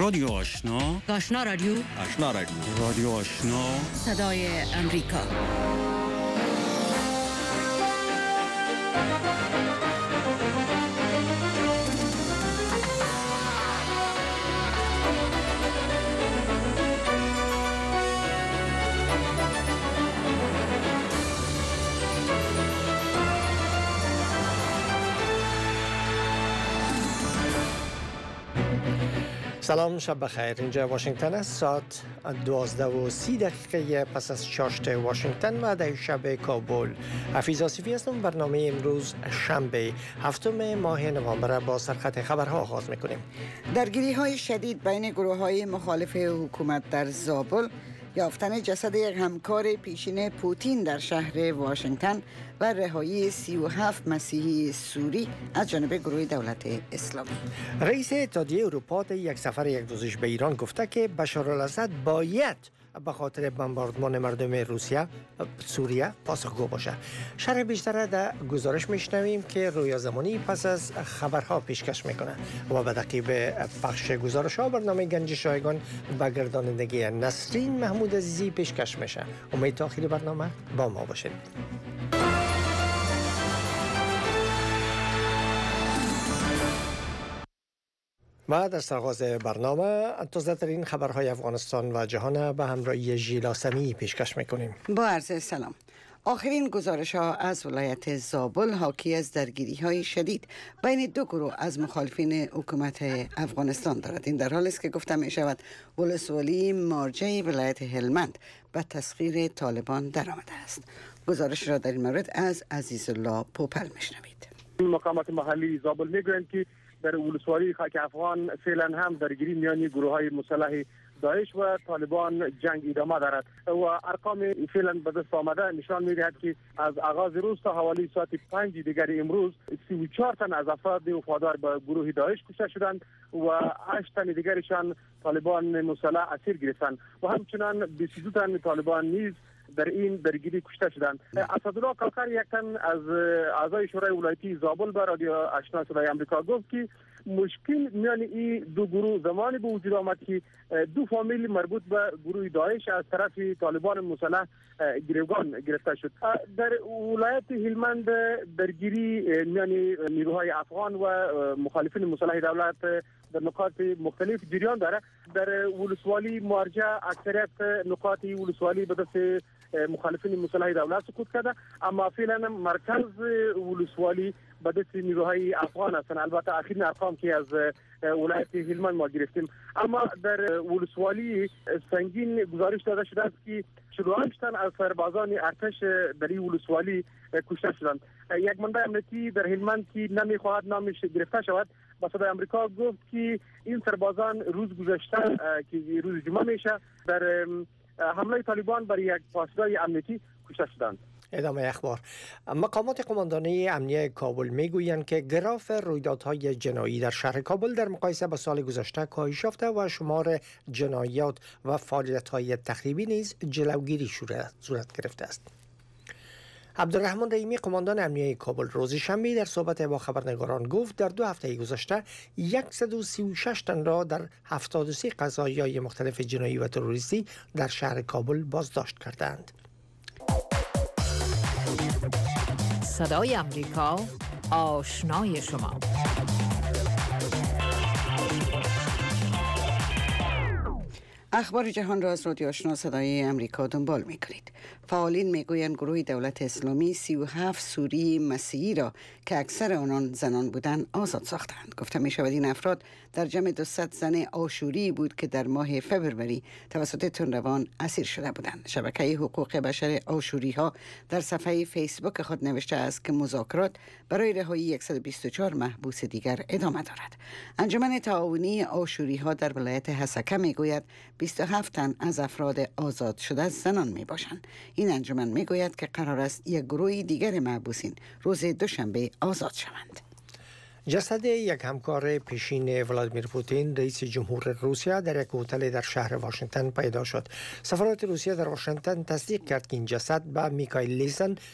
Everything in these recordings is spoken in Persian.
رادیو آشنا، آشنا رادیو، آشنا رادیو، رادیو آشنا، صدای امریکا. سلام، شب بخیر. اینجا واشنگتن است. ساعت 12:30 پس از چاشت واشنگتن و در شب کابل. حفیظ آصفی هستم. برنامه امروز شنبه 7 ماه نوامبر با سرخط خبرها آغاز میکنیم. درگیری‌های شدید بین گروه‌های مخالف حکومت در زابل، یافتن جسد یک همکار پیشین پوتین در شهر واشنگتن و رهایی 37 مسیحی سوری از جانب گروه دولت اسلامی. رئیس اتحادیه اروپا در یک سفر یک روزش به ایران گفته که بشارالاسد باید به خاطر بمباردمان مردم سوریه پاسخگو باشه. شرح بیشتر در گزارش میشنویم که رویا زمانی پس از خبرها پیشکش میکنه و به تعقیب پخش گزارش ها برنامه گنج شایگان به گردانندگی نسرین محمود عزیزی پیشکش میشه. امید تا آخر برنامه با ما باشید. و در آغاز برنامه تازه ترین خبرهای افغانستان و جهان به همراهی ژیلا سمی پیشکش میکنیم. با عرض سلام. آخرین گزارش ها از ولایت زابل حاکی از درگیری های شدید بین دو گروه از مخالفین حکومت افغانستان دارد. این در حالی است که گفته می شود ولسوالی مارجه ولایت هلمند به تسخیر طالبان درآمده است. گزارش را در این مورد از عزیزالله پوپل میشنوید. مقامات محلی زابل میگویند که در ولسوالی خاک افغان فعلا هم درگیری میان گروه‌های مسلح داعش و طالبان جنگ ادامه دارد و ارقام فعلا به دست آمده نشان می‌دهد که از آغاز روز تا حوالی ساعت 5 دیگر امروز 34 تن از افراد وفادار به گروه داعش کشته شدند و 8 تن دیگرشان طالبان مسلح اسیر گرفتند و همچنان 22 تن طالبان نیز در این درگیری کشته شدند. اسدالله کاکر یک تن از اعضای شورای ولایتی زابل به رادیو آشنا صدای آمریکا گفت که مشکل میان این دو گروه زمانی به وجود آمد که دو فامیل مربوط به گروه داعش از طرف طالبان مسلح گروگان گرفته شد. در ولایت هلمند درگیری میان نیروهای افغان و مخالفین مسلح دولت در نقاط مختلف جریان داره. در ولسوالی مارجه اکثریت نقاط ولسوالی به دست مخالفین مسلح دولت سقوط کرده، اما فعلا مرکز ولسوالی به دست نیروهای افغان هستند. البته اخرین ارقام که از ولایت هلمند ما گرفتیم، اما در ولسوالی سنگین گزارش داده شده است که 48 تن از سربازان ارتش در این ولسوالی کشته شدند. یک منبع امنیتی در هلمند که نمیخواهد نامش گرفته شود با صدای آمریکا گفت که این سربازان روز گذشته که روز جمعه میشه در حمله طالبان بر یک پاسگاه امنیتی کشته شدند. ادامه اخبار. مقامات قماندانی امنیه کابل میگویند که گراف رویدادهای جنایی در شهر کابل در مقایسه با سال گذشته کاهش یافته و شمار جنایات و فعالیت‌های تخریبی نیز جلوگیری صورت گرفته است. عبدالرحمن رحیمی قماندان امنیه کابل روز شنبه در صحبت با خبرنگاران گفت در 2 هفته گذشته 136 تن را در 73 قضایای مختلف جنایی و تروریستی در شهر کابل بازداشت کردند. صدای امریکا، آشنای شما. اخبار جهان را از رادیو آشنا صدای امریکا دنبال می‌کنید. فعالین میگویند گروه دولت اسلامی 37 سوری مسیحی را که اکثر آنان زنان بودند آزاد ساختند. گفته می‌شود این افراد در جمع 200 زن آشوری بود که در ماه فوریه توسط تندروان اسیر شده بودند. شبکه حقوق بشر آشوری‌ها در صفحه فیسبوک خود نوشته است که مذاکرات برای رهایی 124 محبوس دیگر ادامه دارد. انجمن تعاونی آشوری‌ها در ولایت حسکه میگوید 27 تن از افراد آزاد شده زنان می باشند. این انجمن می گوید که قرار است یک گروه دیگر محبوسین روز دوشنبه آزاد شوند. جسد یک همکار پیشین ولادیمیر پوتین رئیس جمهور روسیه در یک هتل در شهر واشنگتن پیدا شد. سفارت روسیه در واشنگتن تصدیق کرد که این جسد به میکائیل لیسن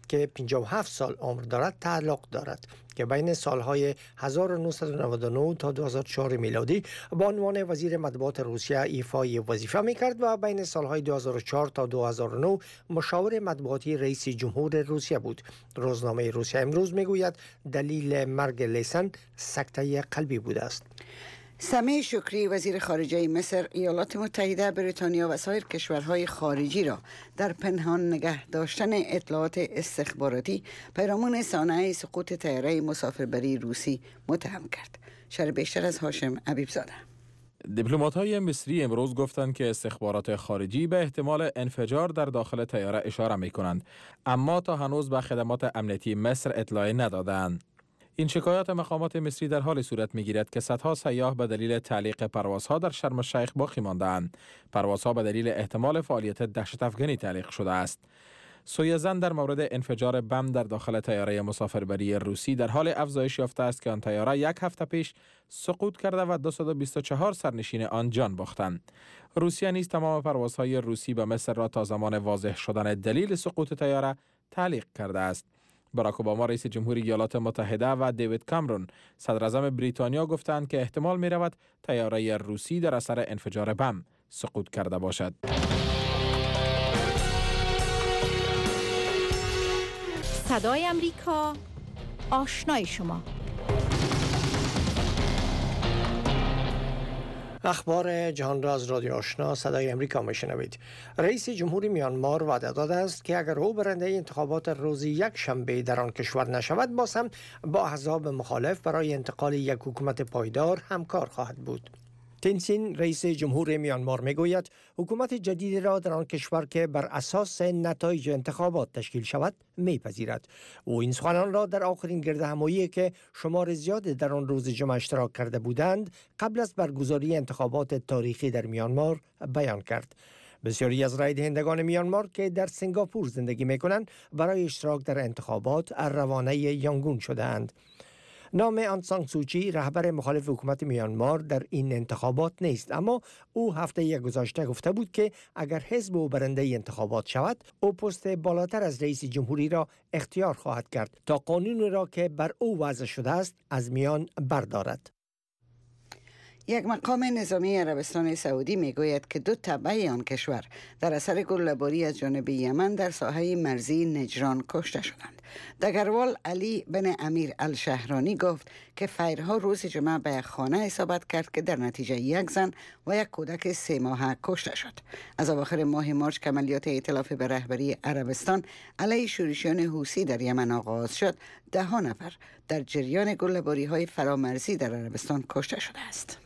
که 57 سال عمر دارد تعلق دارد که بین سالهای 1999 تا 2004 میلادی با عنوان وزیر مطبوعات روسیه ایفای وظیفه میکرد و بین سالهای 2004 تا 2009 مشاور مطبوعاتی رئیس جمهور روسیه بود. روزنامه روسیه امروز میگوید دلیل مرگ لیسن سکته قلبی بوده است. سمیع شکری وزیر خارجه مصر ایالات متحده، بریتانیا و سایر کشورهای خارجی را در پنهان نگه داشتن اطلاعات استخباراتی پیرامون صحنه سقوط طیاره مسافربری روسی متهم کرد. شرح بیشتر از هاشم حبیبزاده. دیپلمات‌های مصری امروز گفتند که استخبارات خارجی به احتمال انفجار در داخل طیاره اشاره می‌کنند، اما تا هنوز به خدمات امنیتی مصر اطلاعی ندادند. این شکایات مقامات مصری در حال صورت می‌گیرد که صدها سیاح به دلیل تعلیق پروازها در شرم الشیخ باقی مانده‌اند. پروازها به دلیل احتمال فعالیت دهشت‌افکنی تعلیق شده است. سویزن در مورد انفجار بم در داخل طیاره مسافربری روسی در حال افزایش یافته است که آن طیاره یک هفته پیش سقوط کرده و 224 سرنشین آن جان باختند. روسیه نیز تمام پروازهای روسی به مصر را تا زمان واضح شدن دلیل سقوط طیاره تعلیق کرده است. باراک اوباما رئیس جمهوری ایالات متحده و دیوید کامرون صدر اعظم بریتانیا گفتند که احتمال می رود طیاره روسی در اثر انفجار بم سقوط کرده باشد. صدای امریکا، آشنای شما. اخبار جهان را از رادیو آشنا صدای امریکا میشنوید. رئیس جمهوری میانمار وعده داده است که اگر او برنده انتخابات روز یک شنبه در آن کشور نشود، باز هم با احزاب مخالف برای انتقال یک حکومت پایدار همکار خواهد بود. تین سین رئیس جمهور میانمار میگوید حکومت جدید را در آن کشور که بر اساس نتایج انتخابات تشکیل شود میپذیرد. او این سخنان را در آخرین گردهمایی که شمار زیادی در آن روز جمعه اشتراک کرده بودند قبل از برگزاری انتخابات تاریخی در میانمار بیان کرد. بسیاری از رای دهندگان میانمار که در سنگاپور زندگی میکنند برای اشتراک در انتخابات روانه یانگون شده‌اند. نام آن سان سوچی رهبر مخالف حکومت میانمار در این انتخابات نیست، اما او هفته گذشته گفته بود که اگر حزب او برنده انتخابات شود، او پست بالاتر از رئیس جمهوری را اختیار خواهد کرد تا قانونی را که بر او وضع شده است از میان بردارد. یک مقام نظامی عربستان سعودی میگوید که 2 تبع آن کشور در اثر گله‌باری از جانب یمن در ساحه مرزی نجران کشته شدند. دگروال علی بن امیر الشهرانی گفت که فیرها روز جمعه به یک خانه اصابت کرد که در نتیجه یک زن و یک کودک 3 ماهه کشته شد. از اواخر ماه مارچ که عملیات ائتلاف به رهبری عربستان علیه شورشیان حوثی در یمن آغاز شد، 10 نفر در جریان گله‌باری‌های فرامرزی در عربستان کشته شده است.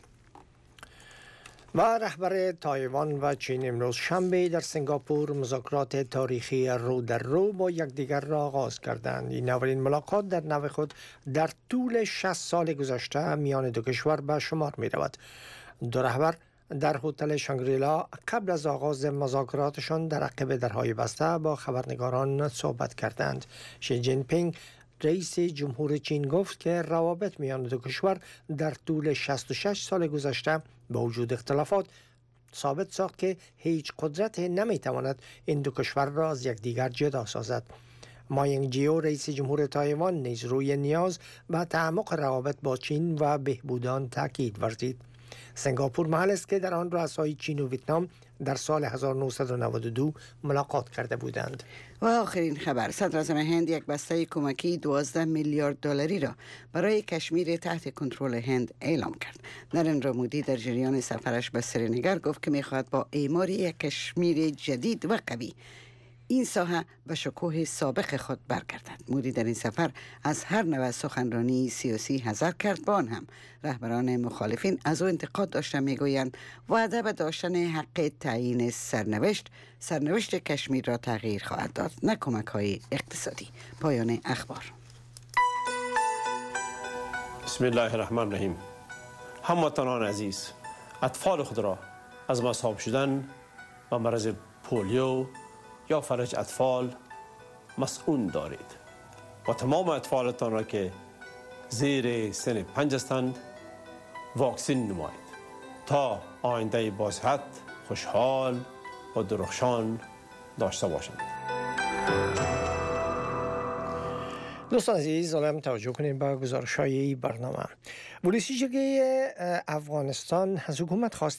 و رهبر تایوان و چین امروز شنبه در سنگاپور مذاکرات تاریخی رو در رو با یکدیگر را آغاز کردند. این اولین ملاقات در نوع خود در طول 60 سال گذشته میان دو کشور به شمار می رود. دو رهبر در هتل شانگریلا قبل از آغاز مذاکراتشان در عقب درهای بسته با خبرنگاران صحبت کردند. شی جین پینگ رئیس جمهور چین گفت که روابط میان دو کشور در طول 66 سال گذشته با وجود اختلافات ثابت ساخت که هیچ قدرت نمیتواند این دو کشور را از یکدیگر جدا سازد. ما ینگ جیو رئیس جمهور تایوان نیز روی نیاز به تعمق روابط با چین و بهبود آن تاکید ورزید. سنگاپور محل است که در آن رؤسای چین و ویتنام در سال 1992 ملاقات کرده بودند. و آخرین خبر، صدر اعظم هند یک بسته کمکی 12 میلیارد دلاری را برای کشمیر تحت کنترل هند اعلام کرد. نریندرا مودی در جریان سفرش به سرینگر گفت که می‌خواهد با اعمار یک کشمیر جدید و قوی این ساحه به شکوه سابق خود برگردد. مودی در این سفر از هر نوع سخنرانی سیاسی حذر کرد. با آن هم رهبران مخالفین از او انتقاد داشته میگویند وعده به داشتن حق تعیین سرنوشت کشمیر را تغییر خواهد داد، نه کمک‌های اقتصادی. پایان اخبار. بسم الله الرحمن الرحیم. هموطنان عزیز، اطفال خود را از مصاب شدن و مرض پولیو یا فلج اطفال مسئول دارید و تمام اطفالتان را که زیر سن 5 هستند واکسین نمایید تا آینده با صحت، خوشحال و درخشان داشته باشند. دوستان عزیز، حالا توجه کنید به گزارش‌های برنامه. پلیس جرگه افغانستان از حکومت خواست